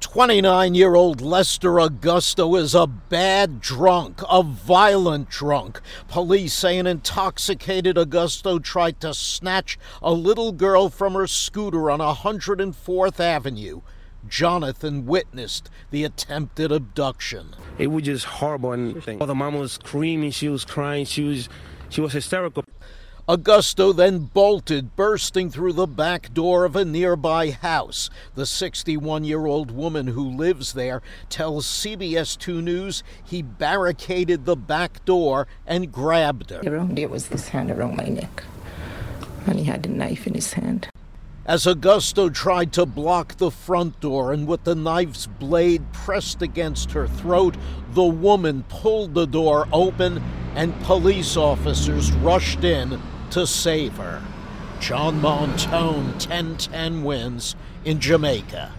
29-year-old Lester Augusto is a bad drunk, a violent drunk. Police say an intoxicated Augusto tried to snatch a little girl from her scooter on 104th Avenue. Jonathan witnessed the attempted abduction. It was just horrible, and the mom was screaming, she was crying, she was hysterical. Augusto then bolted, bursting through the back door of a nearby house. The 61-year-old woman who lives there tells CBS 2 News he barricaded the back door and grabbed her. Around there was his hand around my neck, and he had the knife in his hand. As Augusto tried to block the front door and with the knife's blade pressed against her throat, the woman pulled the door open and police officers rushed in to save her. John Montone, 1010 Wins in Jamaica.